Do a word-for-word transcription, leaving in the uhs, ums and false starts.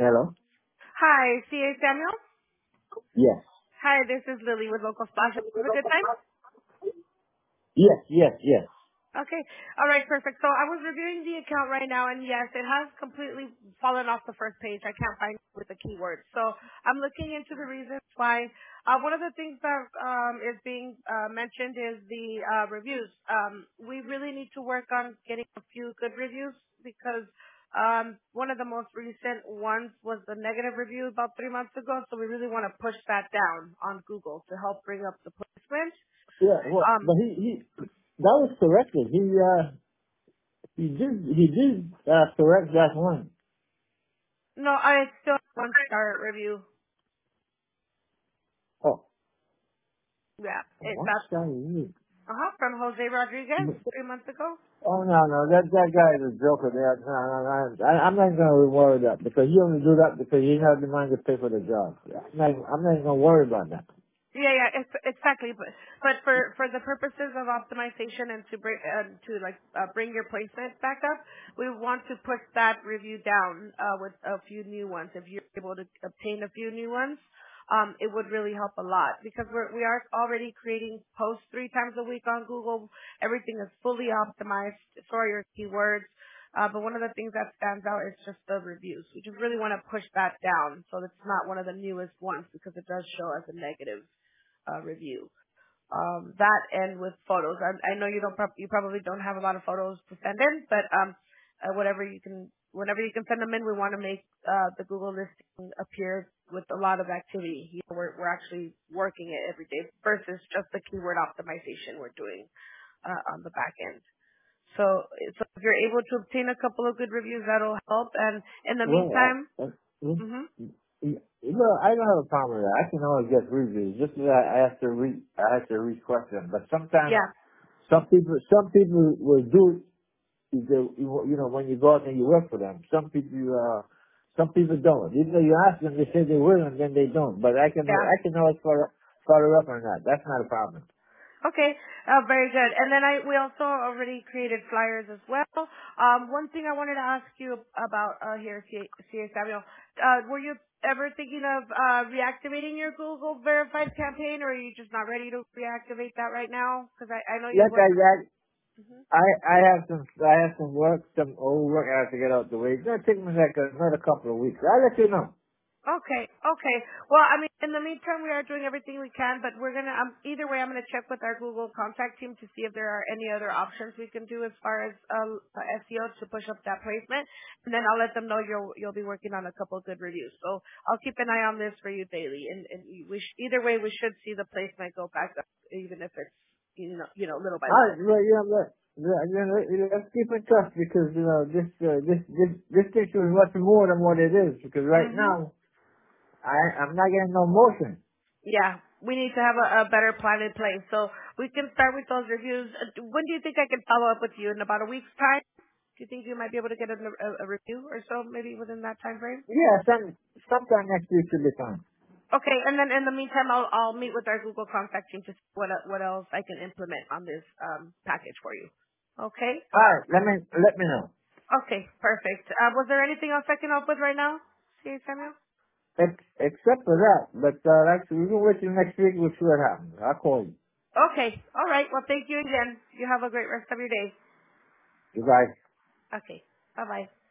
Hello? Hi, C A Samuel. Yes. Hi, this is Lily with Local Splash. Is it a good time? Yes, yes, yes. Okay. All right, perfect. So I was reviewing the account right now, and yes, it has completely fallen off the first page. I can't find it with the keywords. So I'm looking into the reasons why. Uh, one of the things that um, is being uh, mentioned is the uh, reviews. Um, we really need to work on getting a few good reviews because um, one of the most recent ones was the negative review about three months ago. So we really want to push that down on Google to help bring up the placement. Yeah, well, Um, but he, he, that was corrected. He, uh, he did, he did, uh, correct that one. No, I still have one star review. Oh, Yeah, it, one that's star review. uh huh from Jose Rodriguez three months ago. Oh, no, no, that, that guy is a joker there. No, no, no, I, I'm not gonna worry that because he only do that because he has the money to pay for the job. I'm not, I'm not gonna worry about that. Yeah, yeah, it's, exactly. But but for for the purposes of optimization and to bring uh, to like uh, bring your placement back up, we want to push that review down uh, with a few new ones. If you're able to obtain a few new ones, um, it would really help a lot because we're we are already creating posts three times a week on Google. Everything is fully optimized for your keywords. Uh, but one of the things that stands out is just the reviews. We just really want to push that down so it's not one of the newest ones because it does show as a negative uh, review. Um, that and with photos. I, I know you don't prob- you probably don't have a lot of photos to send in, but um, uh, whatever you can, whenever you can send them in, we want to make uh, the Google listing appear with a lot of activity. You know, we're we're actually working it every day versus just the keyword optimization we're doing uh, on the back end. So, so if you're able to obtain a couple of good reviews, that'll help. And in the Well, meantime, I, I, you hmm know, I don't have a problem with that. I can always get reviews. Just that I have to re, I have to request them. But sometimes yeah, some people, some people will do it. They, you know, when you go out and you work for them. Some people, uh, some people don't. Even though you ask them, they say they will, and then they don't. But I can, yeah. I can always follow, follow up on that. That's not a problem. Okay, uh, very good. And then I we also already created flyers as well. Um, one thing I wanted to ask you about uh, here, C A Samuel, uh, were you ever thinking of uh, reactivating your Google Verified campaign, or are you just not ready to reactivate that right now? Because I, I know you Like I, work. I, Mhm. I, I have some, I have some work, some old work I have to get out the way. It's gonna take me like another couple of weeks. I'll let you know. Okay, okay. Well, I mean, in the meantime, we are doing everything we can, but we're gonna, um, either way, I'm gonna check with our Google contact team to see if there are any other options we can do as far as uh, S E O to push up that placement, and then I'll let them know you'll you'll be working on a couple of good reviews. So I'll keep an eye on this for you daily, and, and we sh- either way, we should see the placement go back up, even if it's you know you know little by Alright, little. well, yeah, but, yeah, yeah, let- let's keep in touch because, you know, this, uh, this, this, this issue is much more than what it is because right Mhm. now, I, I'm not getting no motion. Yeah, we need to have a, a better plan in place. So we can start with those reviews. Uh, When do you think I can follow up with you? In about a week's time? Do you think you might be able to get a, a, a review or so, maybe within that time frame? Yeah, some, sometime next week should be fine. Okay, and then in the meantime, I'll I'll meet with our Google contact team to see what what else I can implement on this um, package for you. Okay. Alright, let me, let me know. Okay, perfect. Uh, was there anything else I can help with right now? See, Samuel? Ex- except for that, but, uh, actually, we can wait till next week, we'll see what happens. I'll call you. Okay. All right. Well, thank you again. You have a great rest of your day. Goodbye. Okay. Bye bye.